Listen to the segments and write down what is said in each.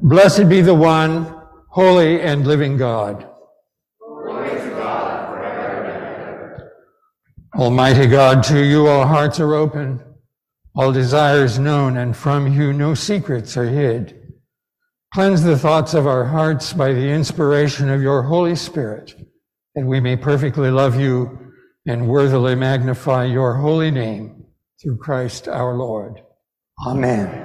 Blessed be the one, holy and living God. Glory to God forever and ever. Almighty God, to you all hearts are open, all desires known, and from you no secrets are hid. Cleanse the thoughts of our hearts by the inspiration of your Holy Spirit, that we may perfectly love you and worthily magnify your holy name through Christ our Lord. Amen.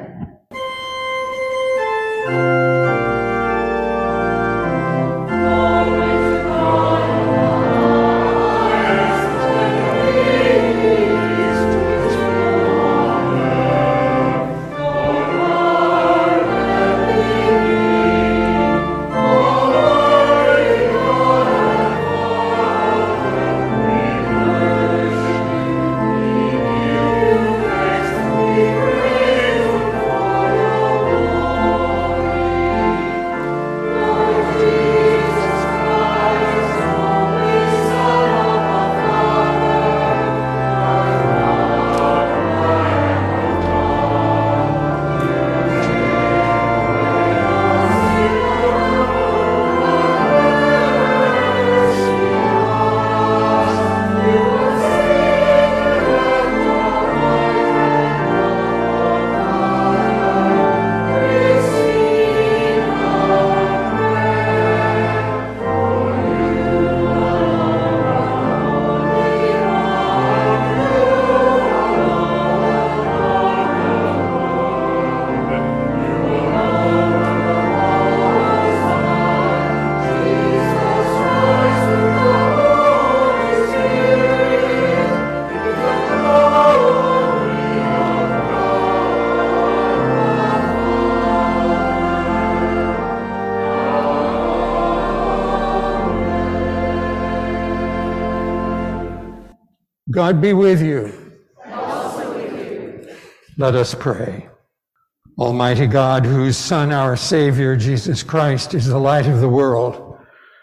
God be with you. And also with you. Let us pray. Almighty God, whose Son, our Savior, Jesus Christ, is the light of the world,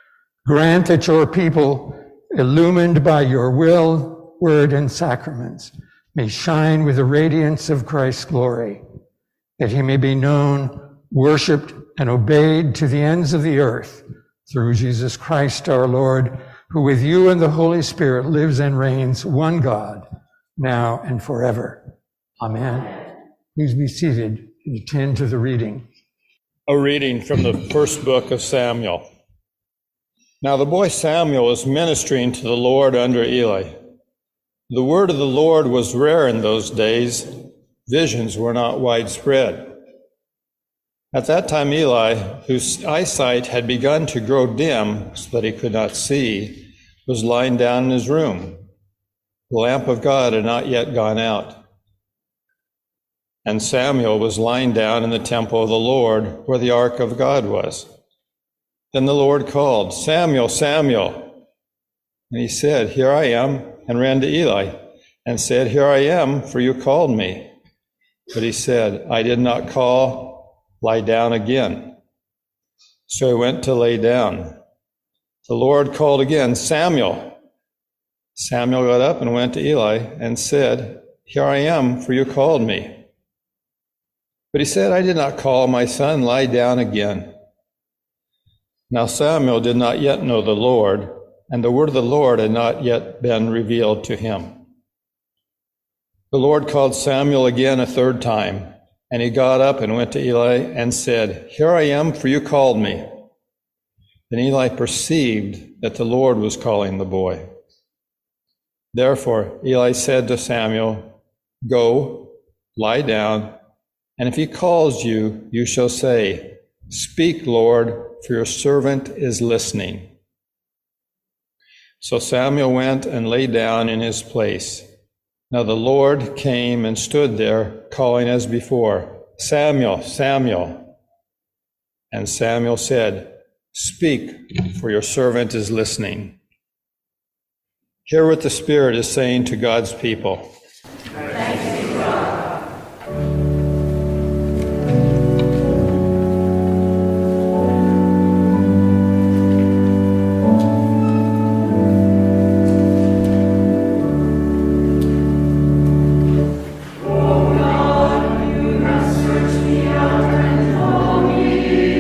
grant that your people, illumined by your will, word, and sacraments, may shine with the radiance of Christ's glory, that he may be known, worshiped, and obeyed to the ends of the earth, through Jesus Christ our Lord, who with you and the Holy Spirit lives and reigns, one God, now and forever. Amen. Please be seated and attend to the reading. A reading from the first book of Samuel. Now the boy Samuel was ministering to the Lord under Eli. The word of the Lord was rare in those days. Visions were not widespread. At that time Eli, whose eyesight had begun to grow dim so that he could not see, was lying down in his room. The lamp of God had not yet gone out. And Samuel was lying down in the temple of the Lord, where the ark of God was. Then the Lord called, "Samuel, Samuel." And he said, "Here I am," and ran to Eli and said, "Here I am, for you called me." But he said, "I did not call. Lie down again." So he went to lay down. The Lord called again, "Samuel." Samuel got up and went to Eli and said, "Here I am, for you called me." But he said, "I did not call, my son, lie down again." Now Samuel did not yet know the Lord, and the word of the Lord had not yet been revealed to him. The Lord called Samuel again a third time, and he got up and went to Eli and said, "Here I am, for you called me." Then Eli perceived that the Lord was calling the boy. Therefore Eli said to Samuel, "Go, lie down, and if he calls you, you shall say, 'Speak, Lord, for your servant is listening.'" So Samuel went and lay down in his place. Now the Lord came and stood there, calling as before, "Samuel, Samuel." And Samuel said, "Speak, for your servant is listening." Hear what the Spirit is saying to God's people. Thanks be to God. O God, you have searched me out and known me.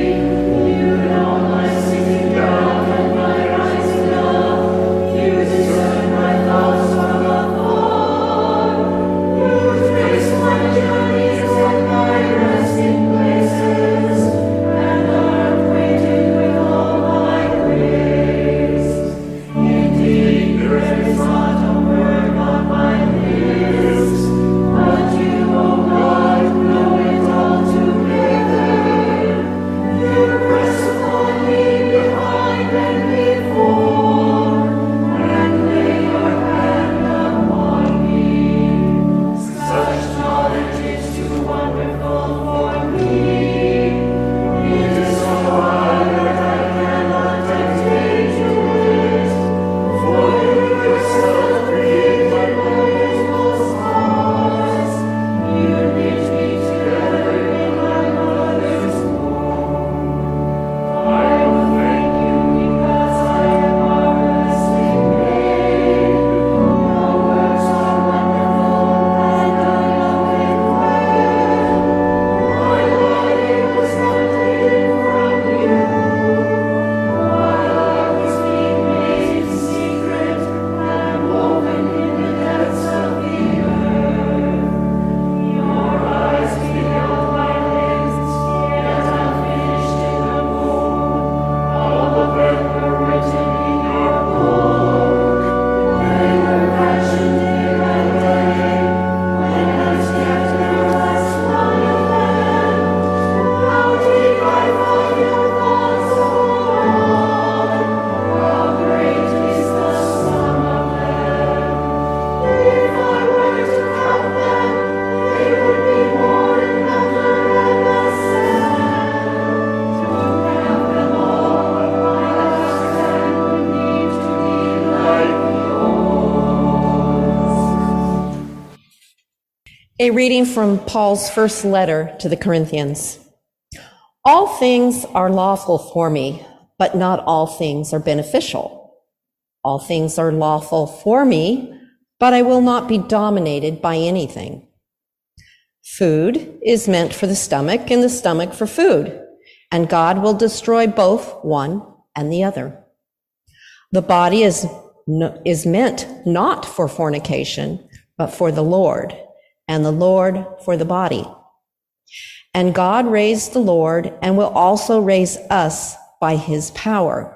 A reading from Paul's first letter to the Corinthians. All things are lawful for me, but not all things are beneficial. All things are lawful for me, but I will not be dominated by anything. Food is meant for the stomach and the stomach for food, and God will destroy both one and the other. The body is meant not for fornication, but for the Lord, and the Lord for the body. And God raised the Lord and will also raise us by his power.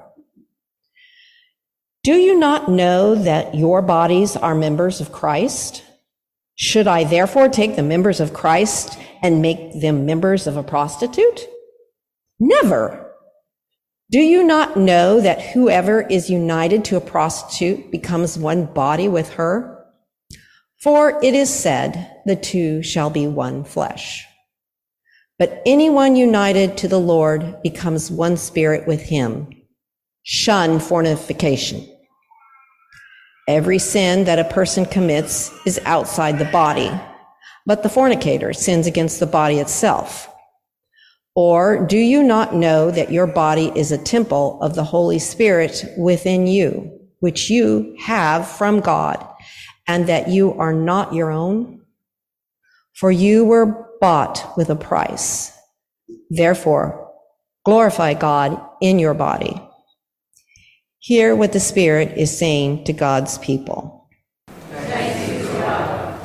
Do you not know that your bodies are members of Christ? Should I therefore take the members of Christ and make them members of a prostitute? Never. Do you not know that whoever is united to a prostitute becomes one body with her? For it is said, the two shall be one flesh. But anyone united to the Lord becomes one spirit with him. Shun fornication. Every sin that a person commits is outside the body, but the fornicator sins against the body itself. Or do you not know that your body is a temple of the Holy Spirit within you, which you have from God, and that you are not your own? For you were bought with a price. Therefore, glorify God in your body. Hear what the Spirit is saying to God's people. Thanks be to God.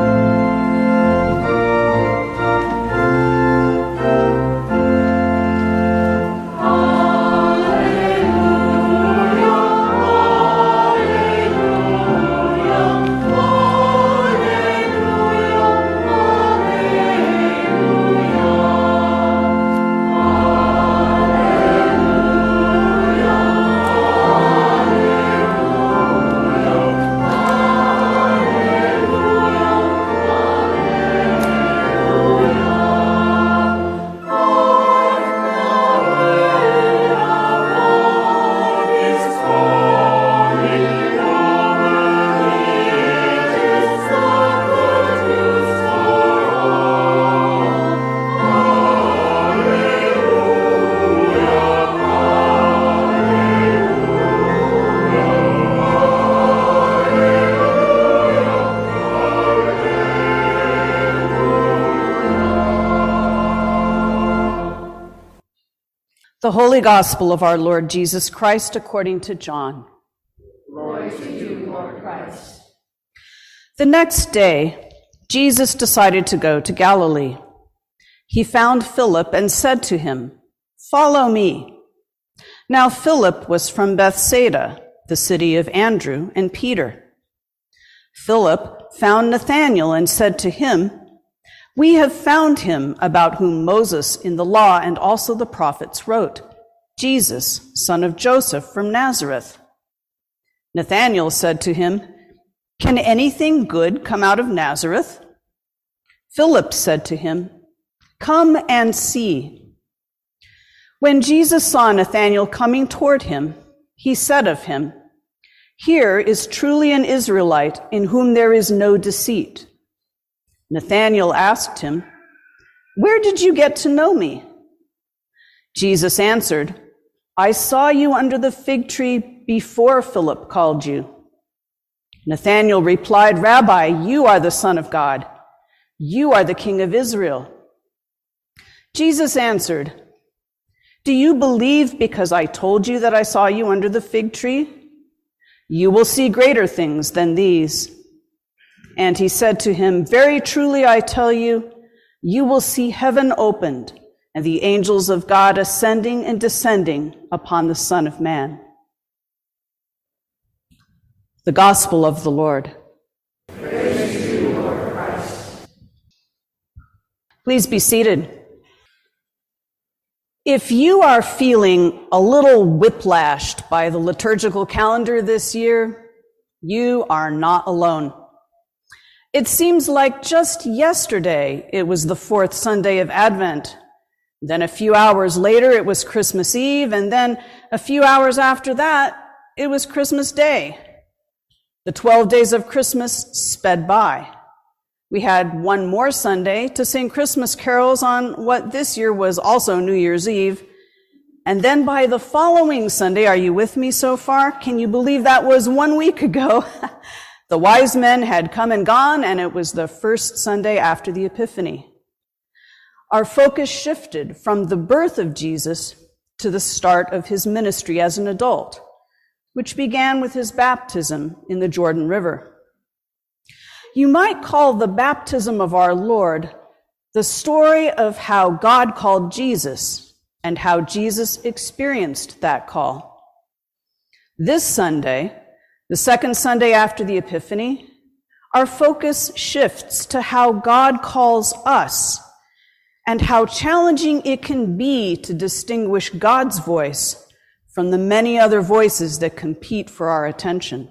The Holy Gospel of our Lord Jesus Christ according to John. Glory to you, Lord Christ. The next day, Jesus decided to go to Galilee. He found Philip and said to him, "Follow me." Now Philip was from Bethsaida, the city of Andrew and Peter. Philip found Nathanael and said to him, "We have found him about whom Moses in the law and also the prophets wrote, Jesus, son of Joseph from Nazareth." Nathanael said to him, "Can anything good come out of Nazareth?" Philip said to him, "Come and see." When Jesus saw Nathanael coming toward him, he said of him, "Here is truly an Israelite in whom there is no deceit." Nathanael asked him, "Where did you get to know me?" Jesus answered, "I saw you under the fig tree before Philip called you." Nathanael replied, "Rabbi, you are the Son of God. You are the King of Israel." Jesus answered, "Do you believe because I told you that I saw you under the fig tree? You will see greater things than these." And he said to him, "Very truly I tell you, you will see heaven opened and the angels of God ascending and descending upon the Son of Man." The Gospel of the Lord. Praise to you, Lord Christ. Please be seated. If you are feeling a little whiplashed by the liturgical calendar this year, you are not alone. It seems like just yesterday it was the fourth Sunday of Advent. Then a few hours later it was Christmas Eve, and then a few hours after that it was Christmas Day. The 12 days of Christmas sped by. We had one more Sunday to sing Christmas carols on what this year was also New Year's Eve. And then by the following Sunday, are you with me so far? Can you believe that was 1 week ago? The wise men had come and gone, and it was the first Sunday after the Epiphany. Our focus shifted from the birth of Jesus to the start of his ministry as an adult, which began with his baptism in the Jordan River. You might call the baptism of our Lord the story of how God called Jesus and how Jesus experienced that call. This Sunday, the second Sunday after the Epiphany, our focus shifts to how God calls us and how challenging it can be to distinguish God's voice from the many other voices that compete for our attention.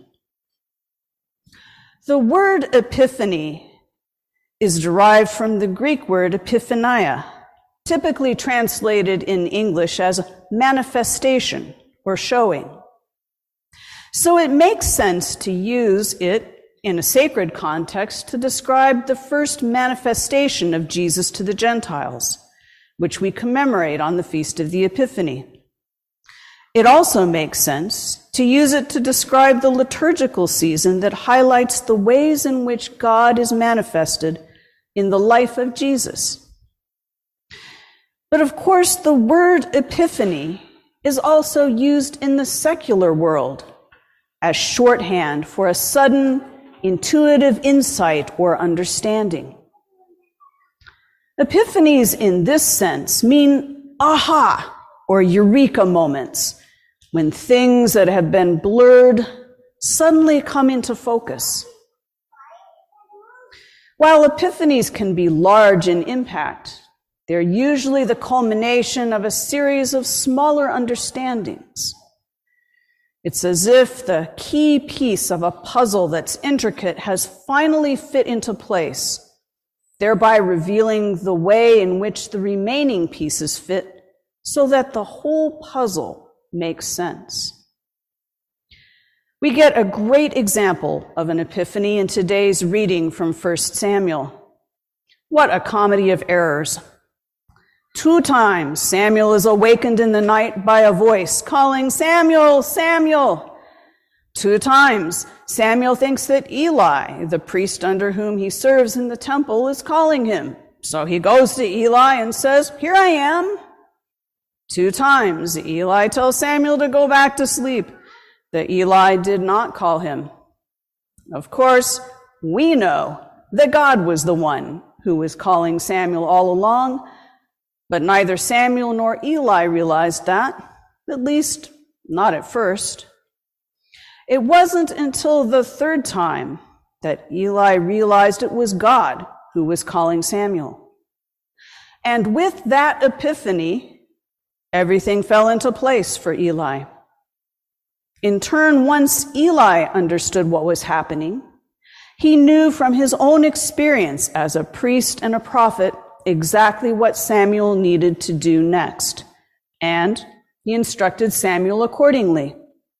The word epiphany is derived from the Greek word epiphania, typically translated in English as manifestation or showing. So it makes sense to use it in a sacred context to describe the first manifestation of Jesus to the Gentiles, which we commemorate on the Feast of the Epiphany. It also makes sense to use it to describe the liturgical season that highlights the ways in which God is manifested in the life of Jesus. But of course, the word epiphany is also used in the secular world as shorthand for a sudden, intuitive insight or understanding. Epiphanies in this sense mean aha or eureka moments, when things that have been blurred suddenly come into focus. While epiphanies can be large in impact, they're usually the culmination of a series of smaller understandings. It's as if the key piece of a puzzle that's intricate has finally fit into place, thereby revealing the way in which the remaining pieces fit so that the whole puzzle makes sense. We get a great example of an epiphany in today's reading from 1 Samuel. What a comedy of errors. 2 times Samuel is awakened in the night by a voice calling, "Samuel, Samuel." 2 times Samuel thinks that Eli, the priest under whom he serves in the temple, is calling him. So he goes to Eli and says, "Here I am." 2 times Eli tells Samuel to go back to sleep, that Eli did not call him. Of course, we know that God was the one who was calling Samuel all along, but neither Samuel nor Eli realized that, at least not at first. It wasn't until the 3rd time that Eli realized it was God who was calling Samuel. And with that epiphany, everything fell into place for Eli. In turn, once Eli understood what was happening, he knew from his own experience as a priest and a prophet exactly what Samuel needed to do next, and he instructed Samuel accordingly.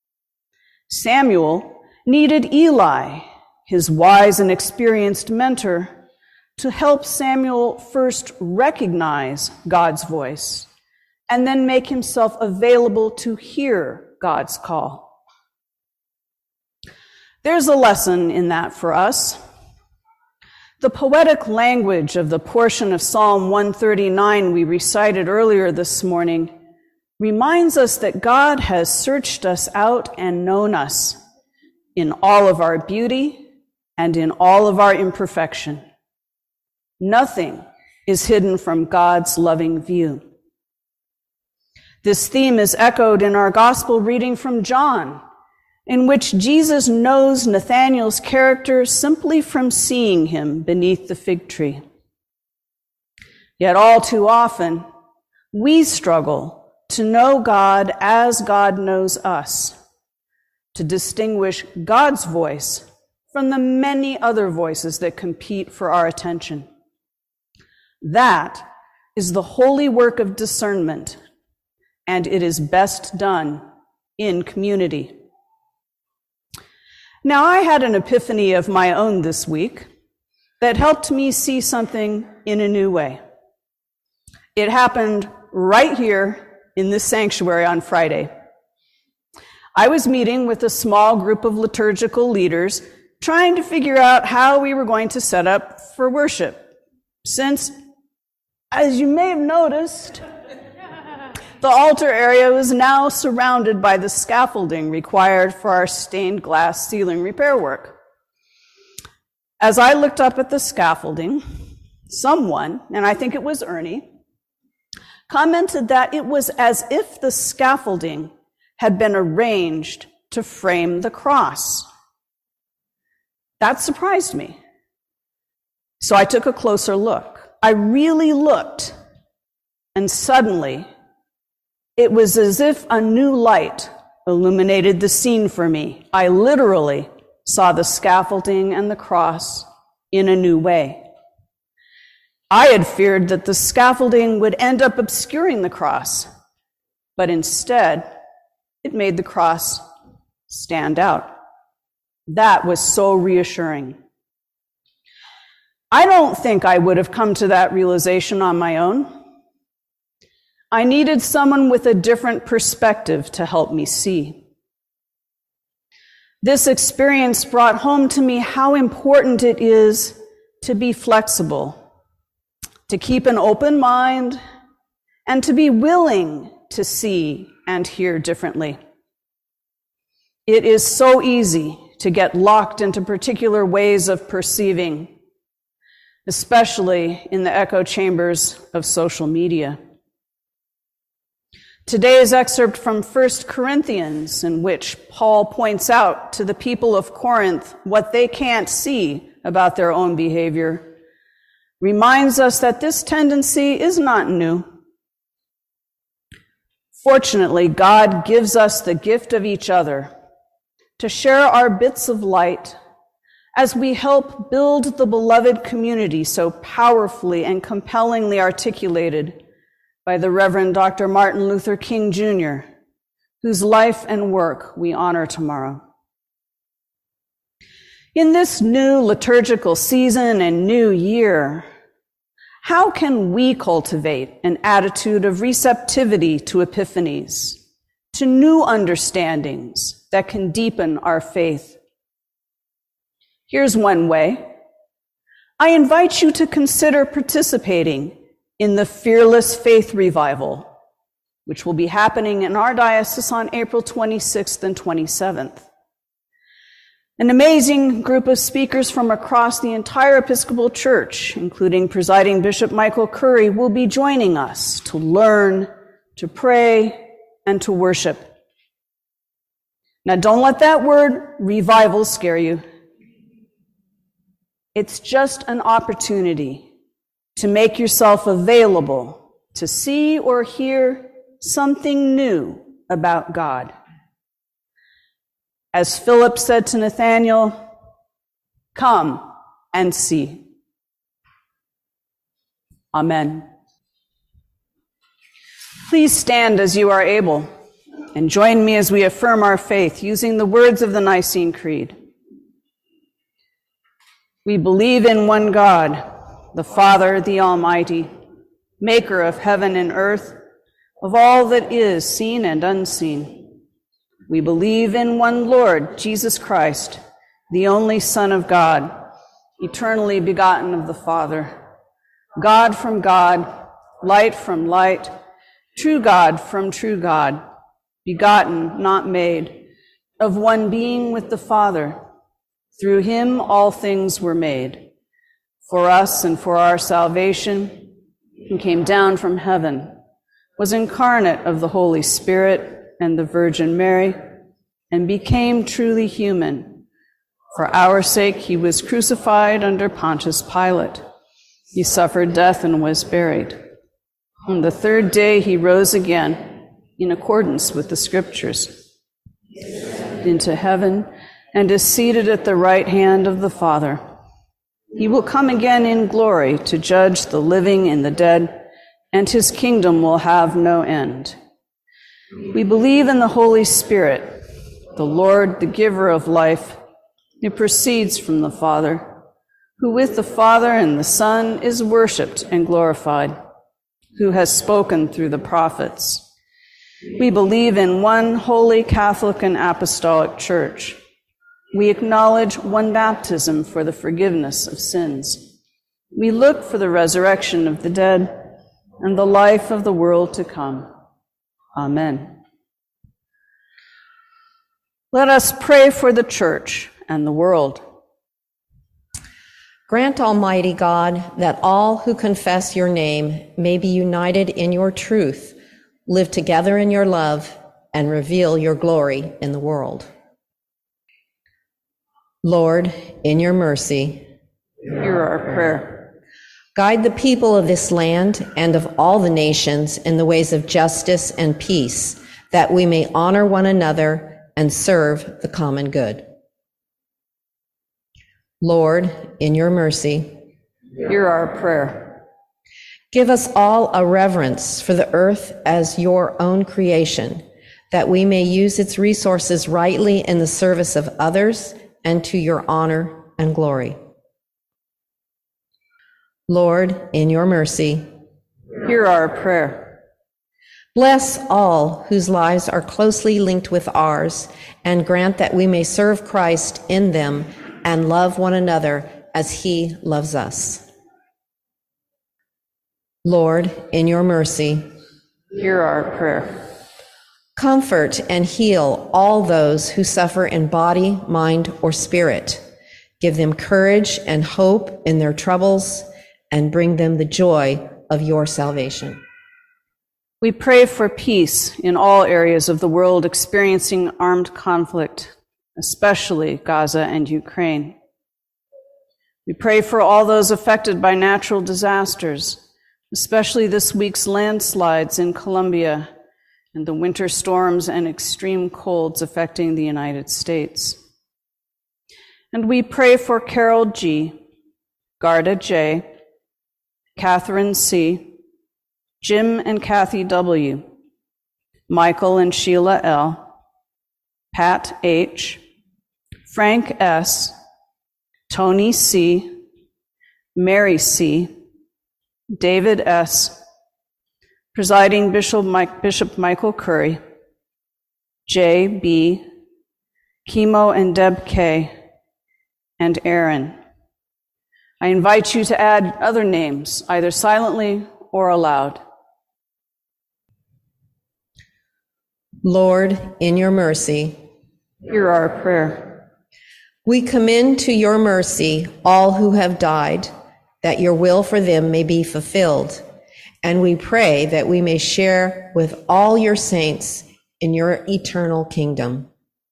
Samuel needed Eli, his wise and experienced mentor, to help Samuel first recognize God's voice and then make himself available to hear God's call. There's a lesson in that for us. The poetic language of the portion of Psalm 139 we recited earlier this morning reminds us that God has searched us out and known us in all of our beauty and in all of our imperfection. Nothing is hidden from God's loving view. This theme is echoed in our gospel reading from John, in which Jesus knows Nathanael's character simply from seeing him beneath the fig tree. Yet all too often, we struggle to know God as God knows us, to distinguish God's voice from the many other voices that compete for our attention. That is the holy work of discernment, and it is best done in community. Now, I had an epiphany of my own this week. that helped me see something in a new way. It happened right here in this sanctuary on Friday. I was meeting with a small group of liturgical leaders, trying to figure out how we were going to set up for worship, since, as you may have noticed, the altar area was now surrounded by the scaffolding required for our stained glass ceiling repair work. As I looked up at the scaffolding, someone, and I think it was Ernie, commented that it was as if the scaffolding had been arranged to frame the cross. That surprised me. So I took a closer look. I really looked, and suddenly it was as if a new light illuminated the scene for me. I literally saw the scaffolding and the cross in a new way. I had feared that the scaffolding would end up obscuring the cross, but instead, it made the cross stand out. That was so reassuring. I don't think I would have come to that realization on my own. I needed someone with a different perspective to help me see. This experience brought home to me how important it is to be flexible, to keep an open mind, and to be willing to see and hear differently. It is so easy to get locked into particular ways of perceiving, especially in the echo chambers of social media. Today's excerpt from 1 Corinthians, in which Paul points out to the people of Corinth what they can't see about their own behavior, reminds us that this tendency is not new. Fortunately, God gives us the gift of each other to share our bits of light as we help build the beloved community so powerfully and compellingly articulated by the Reverend Dr. Martin Luther King Jr., whose life and work we honor tomorrow. In this new liturgical season and new year, how can we cultivate an attitude of receptivity to epiphanies, to new understandings that can deepen our faith? Here's one way. I invite you to consider participating in the Fearless Faith Revival, which will be happening in our diocese on April 26th and 27th. An amazing group of speakers from across the entire Episcopal Church, including Presiding Bishop Michael Curry, will be joining us to learn, to pray, and to worship. Now, don't let that word revival scare you. It's just an opportunity to make yourself available to see or hear something new about God. As Philip said to Nathanael, "Come and see." Amen. Please stand as you are able and join me as we affirm our faith using the words of the Nicene Creed. We believe in one God, the Father, the Almighty, maker of heaven and earth, of all that is seen and unseen. We believe in one Lord, Jesus Christ, the only Son of God, eternally begotten of the Father, God from God, light from light, true God from true God, begotten, not made, of one being with the Father. Through him all things were made. For us and for our salvation, he came down from heaven, was incarnate of the Holy Spirit and the Virgin Mary, and became truly human. For our sake he was crucified under Pontius Pilate. He suffered death and was buried. On the third day he rose again, in accordance with the Scriptures, into heaven, and is seated at the right hand of the Father. He will come again in glory to judge the living and the dead, and his kingdom will have no end. We believe in the Holy Spirit, the Lord, the giver of life, who proceeds from the Father, who with the Father and the Son is worshiped and glorified, who has spoken through the prophets. We believe in one holy Catholic and Apostolic Church. We acknowledge one baptism for the forgiveness of sins. We look for the resurrection of the dead and the life of the world to come. Amen. Let us pray for the Church and the world. Grant, Almighty God, that all who confess your name may be united in your truth, live together in your love, and reveal your glory in the world. Lord, in your mercy, hear our prayer. Guide the people of this land and of all the nations in the ways of justice and peace, that we may honor one another and serve the common good. Lord, in your mercy, hear our prayer. Give us all a reverence for the earth as your own creation, that we may use its resources rightly in the service of others and to your honor and glory. Lord, in your mercy, hear our prayer. Bless all whose lives are closely linked with ours, and grant that we may serve Christ in them and love one another as he loves us. Lord, in your mercy, hear our prayer. Comfort and heal all those who suffer in body, mind, or spirit. Give them courage and hope in their troubles, and bring them the joy of your salvation. We pray for peace in all areas of the world experiencing armed conflict, especially Gaza and Ukraine. We pray for all those affected by natural disasters, especially this week's landslides in Colombia and the winter storms and extreme colds affecting the United States. And we pray for Carol G., Garda J., Catherine C., Jim and Kathy W., Michael and Sheila L., Pat H., Frank S., Tony C., Mary C., David S., Presiding Bishop Michael Curry, J. B., Chemo and Deb K., and Aaron. I invite you to add other names, either silently or aloud. Lord, in your mercy, hear our prayer. We commend to your mercy all who have died, that your will for them may be fulfilled. And we pray that we may share with all your saints in your eternal kingdom.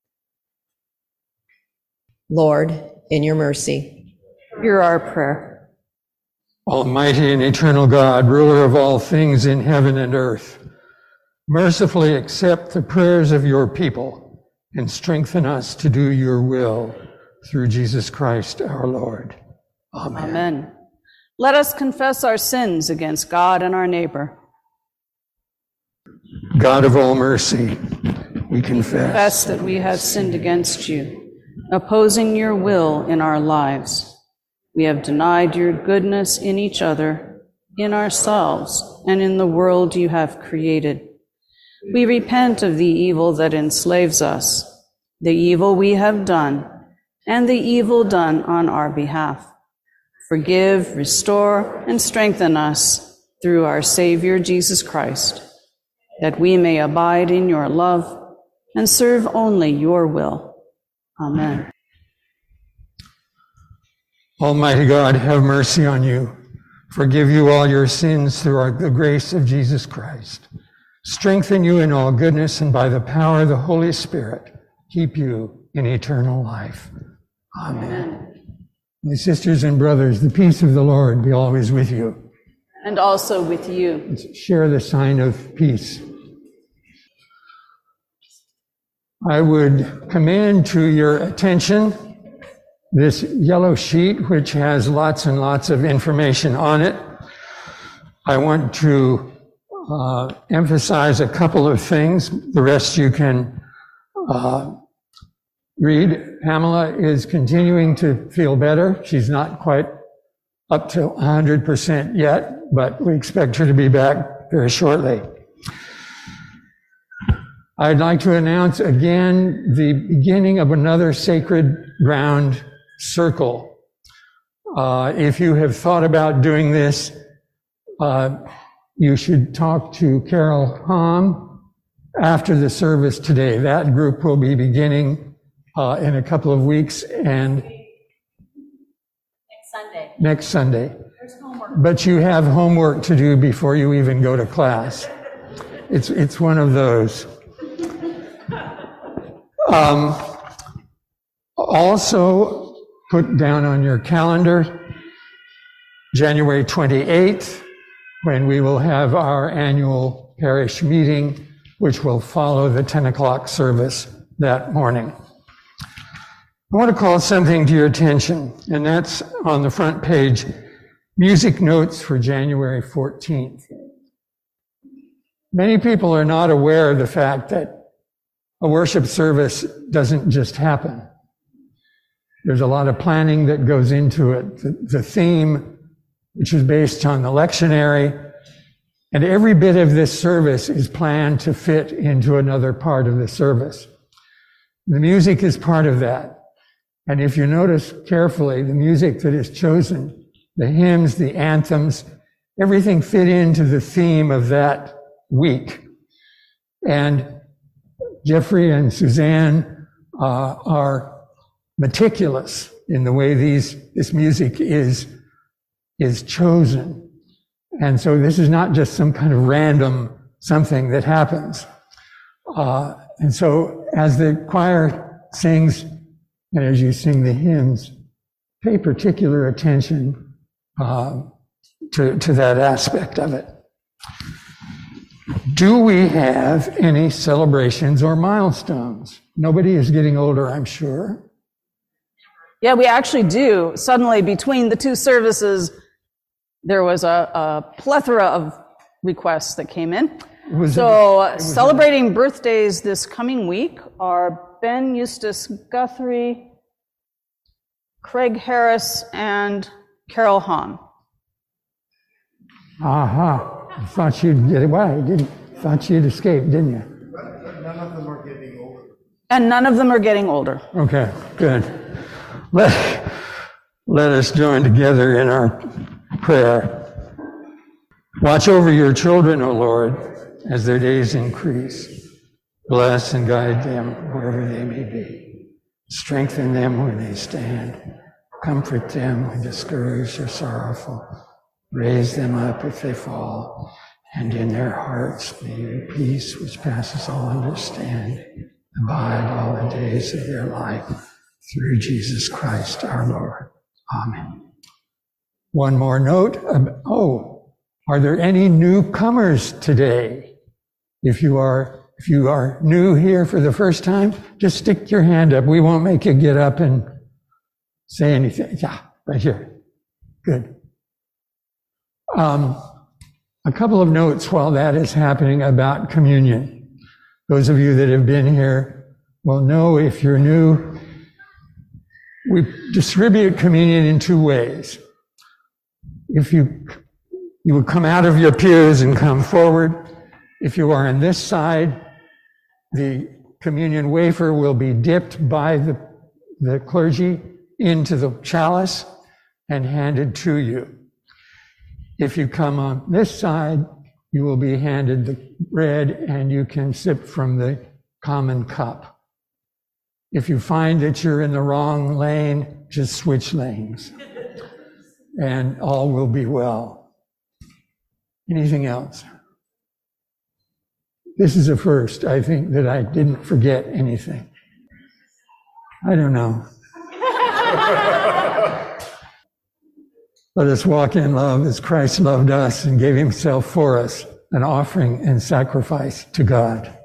Lord, in your mercy, hear our prayer. Almighty and eternal God, ruler of all things in heaven and earth, mercifully accept the prayers of your people and strengthen us to do your will through Jesus Christ our Lord. Amen. Amen. Let us confess our sins against God and our neighbor. God of all mercy, we confess that we have sinned against you, opposing your will in our lives. We have denied your goodness in each other, in ourselves, and in the world you have created. We repent of the evil that enslaves us, the evil we have done, and the evil done on our behalf. Forgive, restore, and strengthen us through our Savior Jesus Christ, that we may abide in your love and serve only your will. Amen. Almighty God, have mercy on you. Forgive you all your sins through the grace of Jesus Christ. Strengthen you in all goodness, and by the power of the Holy Spirit, keep you in eternal life. Amen. My sisters and brothers, the peace of the Lord be always with you. And also with you. Let's share the sign of peace. I would commend to your attention this yellow sheet, which has lots and lots of information on it. I want to emphasize a couple of things. The rest you can Reed, Pamela is continuing to feel better. She's not quite up to 100% yet, but we expect her to be back very shortly. I'd like to announce again the beginning of another Sacred Ground Circle. If you have thought about doing this, you should talk to Carol Hom after the service today. That group will be beginning in a couple of weeks and next Sunday. But you have homework to do before you even go to class. It's one of those. Also, put down on your calendar January 28th, when we will have our annual parish meeting, which will follow the 10 o'clock service that morning. I want to call something to your attention, and that's on the front page, music notes for January 14th. Many people are not aware of the fact that a worship service doesn't just happen. There's a lot of planning that goes into it. The theme, which is based on the lectionary, and every bit of this service is planned to fit into another part of the service. The music is part of that. And if you notice carefully, the music that is chosen, the hymns, the anthems, everything fit into the theme of that week. And Jeffrey and Suzanne are meticulous in the way this music is chosen. And so this is not just some kind of random something that happens. And so as the choir sings, and as you sing the hymns, pay particular attention to that aspect of it. Do we have any celebrations or milestones? Nobody is getting older, I'm sure. Yeah, we actually do. Suddenly, between the two services, there was a plethora of requests that came in. Celebrating birthdays this coming week are Ben Eustace Guthrie, Craig Harris, and Carol Hahn. Aha. I thought you'd get away. Thought you'd escape, didn't you? But none of them are getting older. And none of them are getting older. Okay, good. Let us join together in our prayer. Watch over your children, O Lord, as their days increase. Bless and guide them wherever they may be. Strengthen them when they stand. Comfort them when discouraged or sorrowful. Raise them up if they fall, and in their hearts may your peace, which passes all understanding, abide all the days of their life, through Jesus Christ our Lord. Amen. One more note. Are there any newcomers today? If you are new here for the first time, just stick your hand up. We won't make you get up and say anything. Yeah, right here. Good. A couple of notes while that is happening about communion. Those of you that have been here will know, if you're new, we distribute communion in two ways. If you would come out of your pews and come forward. If you are on this side, the communion wafer will be dipped by the clergy into the chalice and handed to you. If you come on this side, you will be handed the bread and you can sip from the common cup. If you find that you're in the wrong lane, just switch lanes and all will be well. Anything else? This is a first. I think that I didn't forget anything. I don't know. Let us walk in love as Christ loved us and gave himself for us, an offering and sacrifice to God.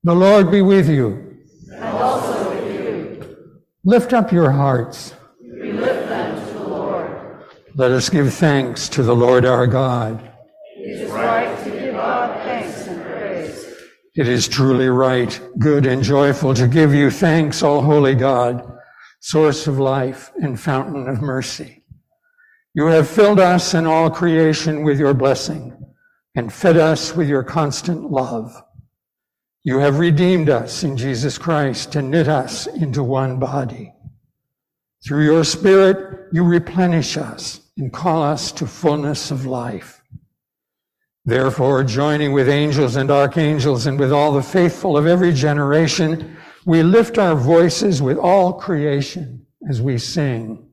The Lord be with you. And also with you. Lift up your hearts. We lift them to the Lord. Let us give thanks to the Lord our God. It is right to give God thanks and praise. It is truly right, good, and joyful to give you thanks, O holy God, source of life and fountain of mercy. You have filled us and all creation with your blessing and fed us with your constant love. You have redeemed us in Jesus Christ and knit us into one body. Through your Spirit, you replenish us and call us to fullness of life. Therefore, joining with angels and archangels and with all the faithful of every generation, we lift our voices with all creation as we sing.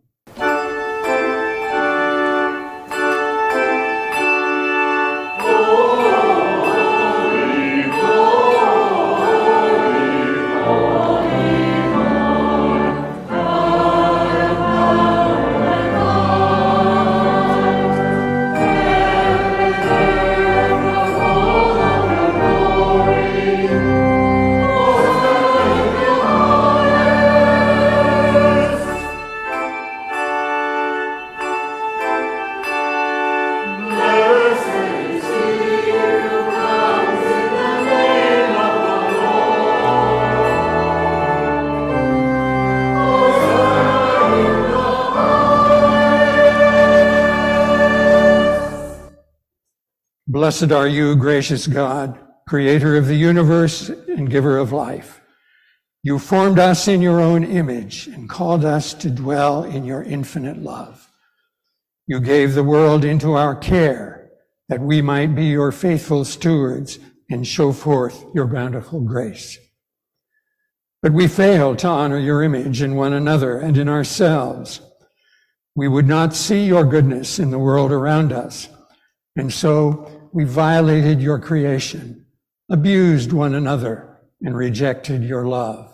Blessed are you, gracious God, creator of the universe and giver of life. You formed us in your own image and called us to dwell in your infinite love. You gave the world into our care that we might be your faithful stewards and show forth your bountiful grace. But we failed to honor your image in one another and in ourselves. We would not see your goodness in the world around us, and so we violated your creation, abused one another, and rejected your love.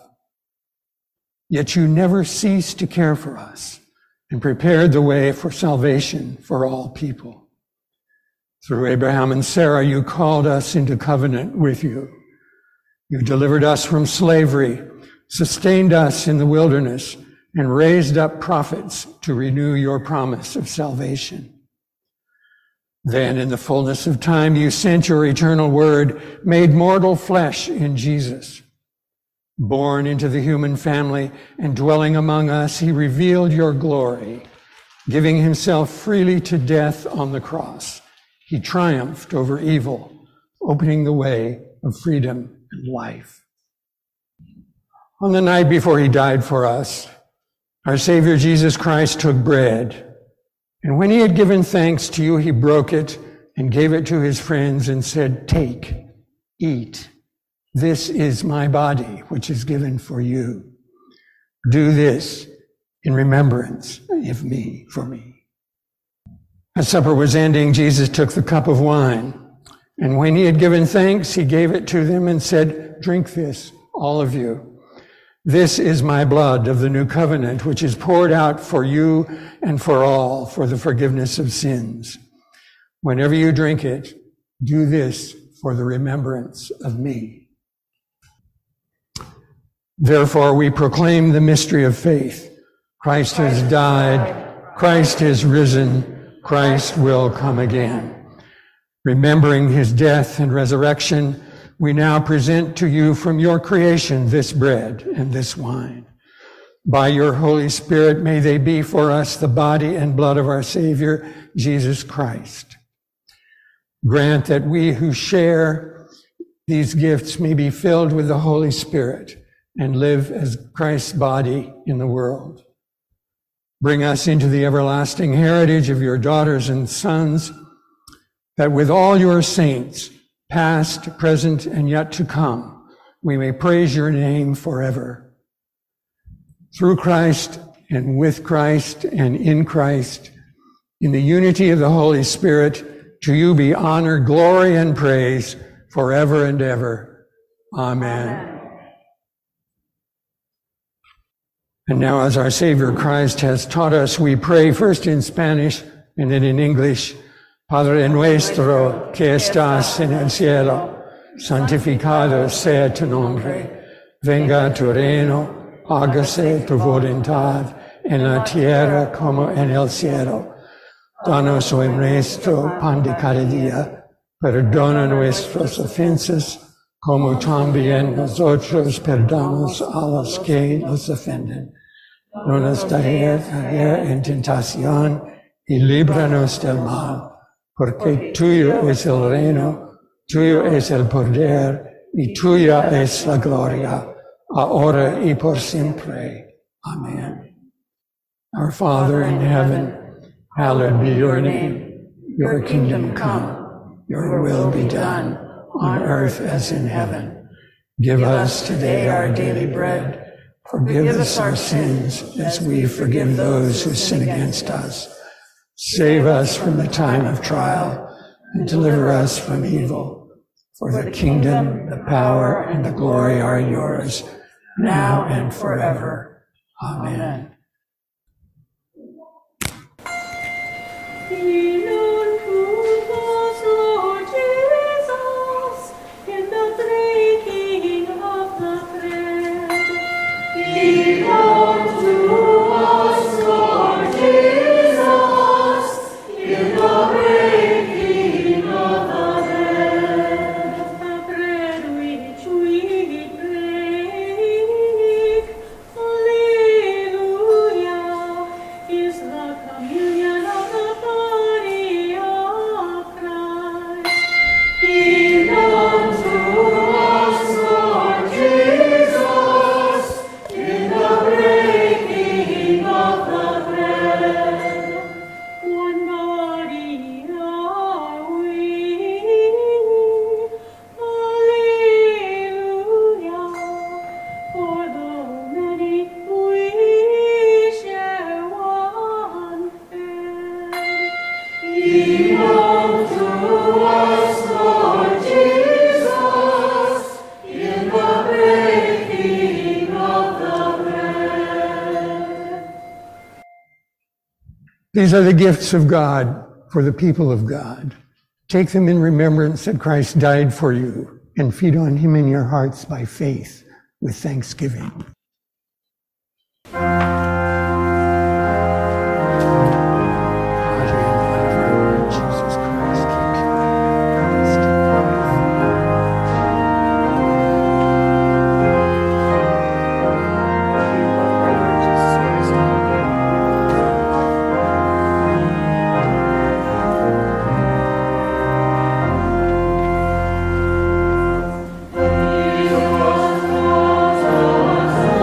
Yet you never ceased to care for us and prepared the way for salvation for all people. Through Abraham and Sarah, you called us into covenant with you. You delivered us from slavery, sustained us in the wilderness, and raised up prophets to renew your promise of salvation. Then, in the fullness of time, you sent your eternal word, made mortal flesh in Jesus. Born into the human family and dwelling among us, he revealed your glory. Giving himself freely to death on the cross, he triumphed over evil, opening the way of freedom and life. On the night before he died for us, our Savior Jesus Christ took bread. And when he had given thanks to you, he broke it and gave it to his friends and said, "Take, eat. This is my body, which is given for you. Do this in remembrance of me, for me." As supper was ending, Jesus took the cup of wine. And when he had given thanks, he gave it to them and said, "Drink this, all of you. This is my blood of the new covenant, which is poured out for you and for all for the forgiveness of sins. Whenever you drink it, do this for the remembrance of me." Therefore, we proclaim the mystery of faith. Christ has died. Christ is risen. Christ will come again. Remembering his death and resurrection, we now present to you from your creation this bread and this wine. By your Holy Spirit, may they be for us the body and blood of our Savior, Jesus Christ. Grant that we who share these gifts may be filled with the Holy Spirit and live as Christ's body in the world. Bring us into the everlasting heritage of your daughters and sons, that with all your saints, past, present, and yet to come, we may praise your name forever. Through Christ and with Christ and in Christ, in the unity of the Holy Spirit, to you be honor, glory, and praise forever and ever. Amen. And now, as our Savior Christ has taught us, we pray first in Spanish and then in English. Padre nuestro que estás en el cielo, santificado sea tu nombre, venga tu reino, hágase tu voluntad en la tierra como en el cielo. Danos hoy nuestro pan de cada día, perdona nuestras ofensas, como también nosotros perdonamos a los que nos ofenden. No nos dejes caer en tentación y líbranos del mal, porque tuyo es el reino, tuyo es el poder y tuya es la gloria, ahora y por siempre. Amen. Our Father in heaven, hallowed be your name. Your kingdom come, your will be done, on earth as in heaven. Give us today our daily bread. Forgive us our sins as we forgive those who sin against us. Save us from the time of trial and deliver us from evil. For the kingdom, the power, and the glory are yours, now and forever. Amen. These are the gifts of God for the people of God. Take them in remembrance that Christ died for you, and feed on him in your hearts by faith with thanksgiving. Amen.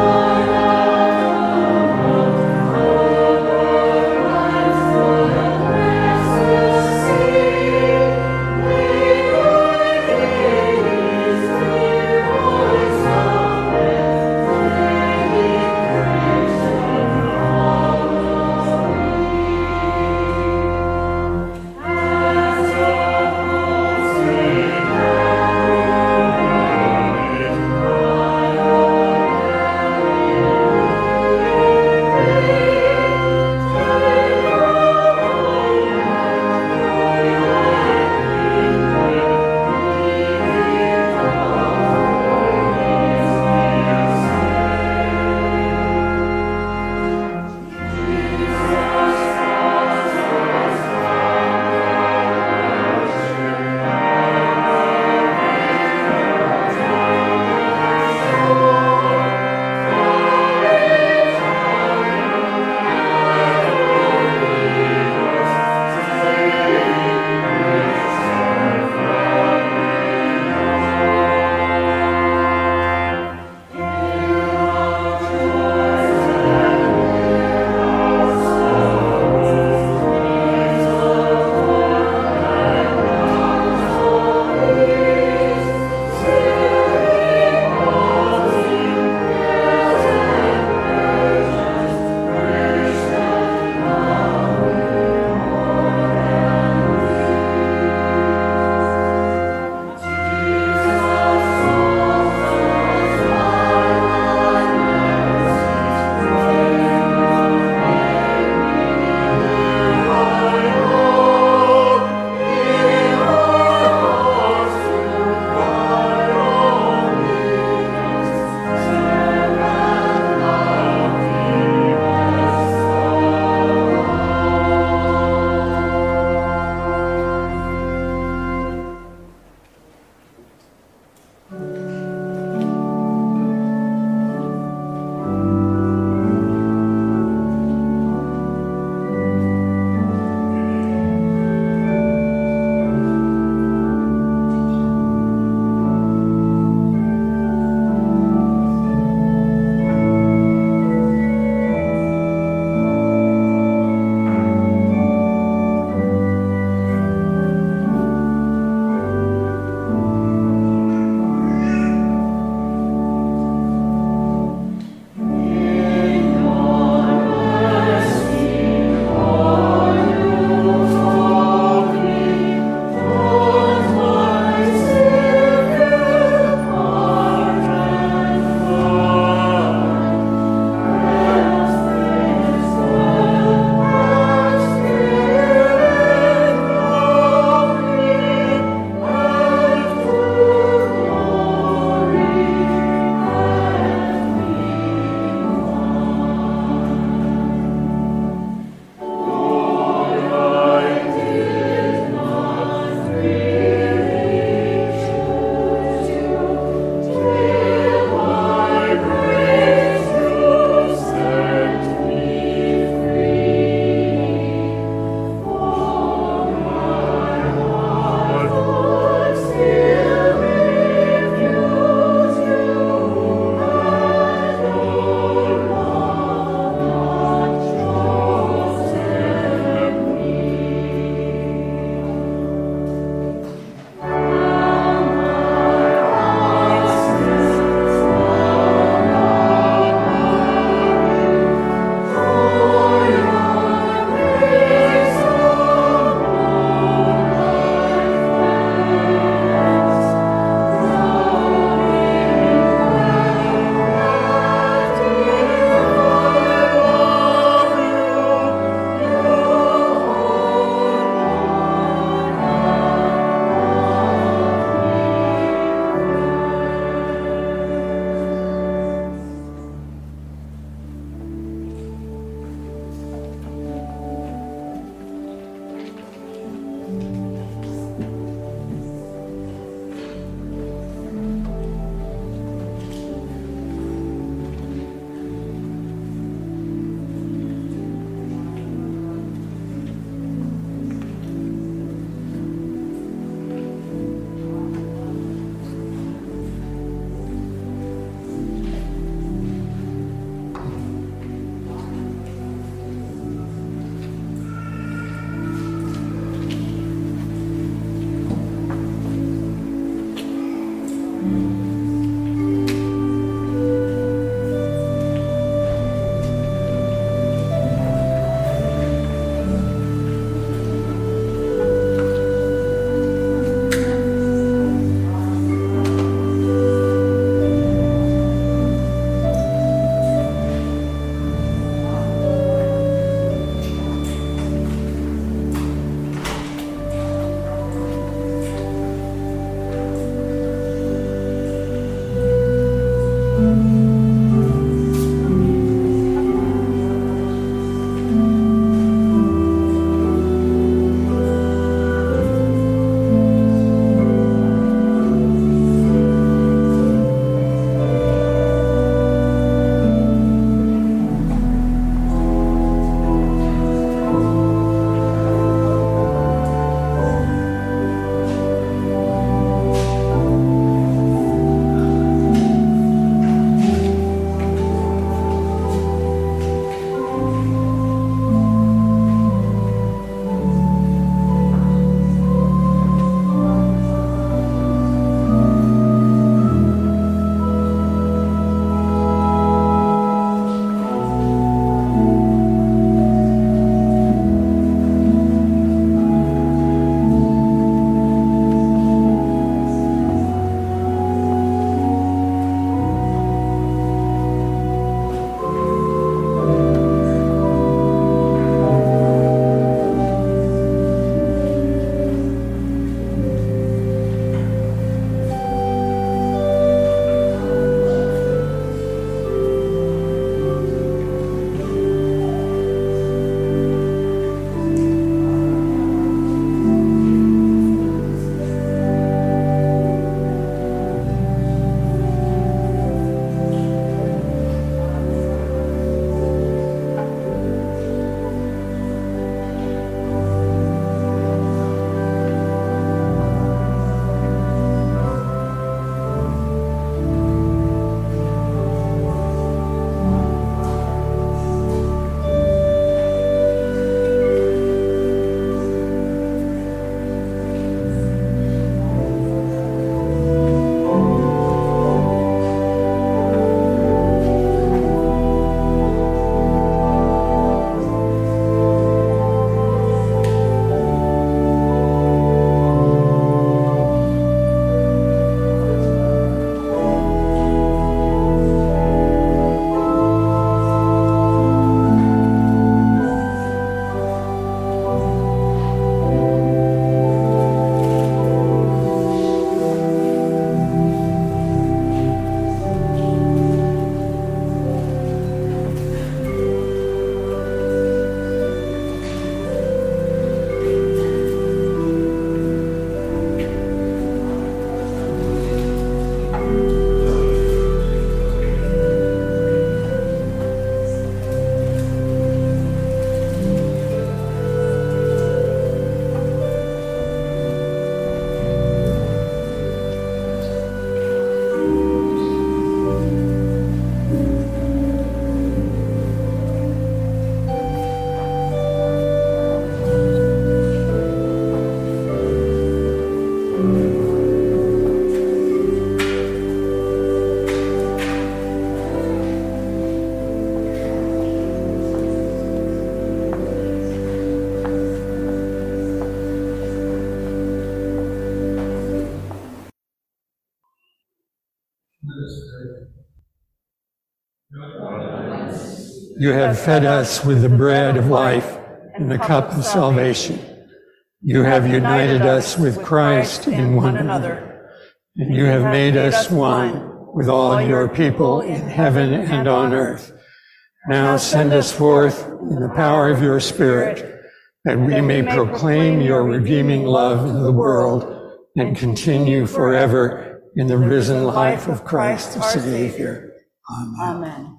You have fed us with the bread of life and the cup of salvation. You have united us with Christ in one another, and you have made us one with all your people in heaven and on earth. Now send us forth in the power of your Spirit, that we may proclaim your redeeming love in the world and continue forever in the risen life of Christ the Savior. Amen.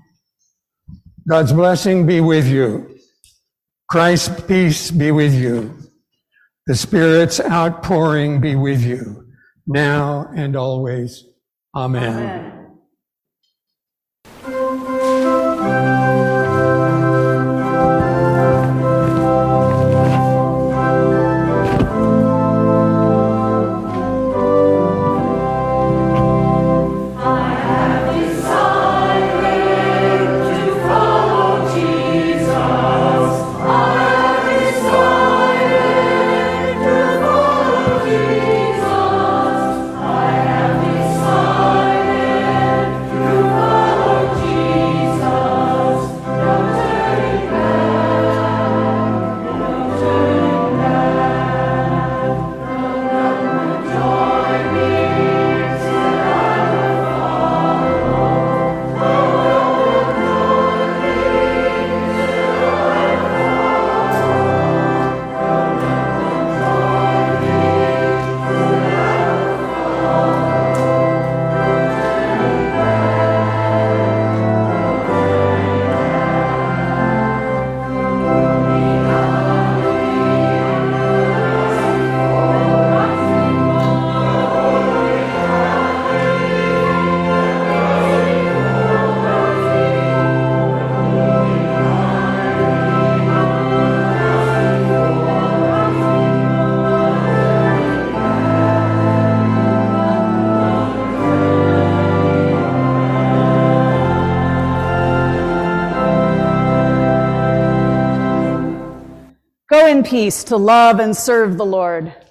God's blessing be with you. Christ's peace be with you. The Spirit's outpouring be with you, now and always. Amen. Go in peace to love and serve the Lord.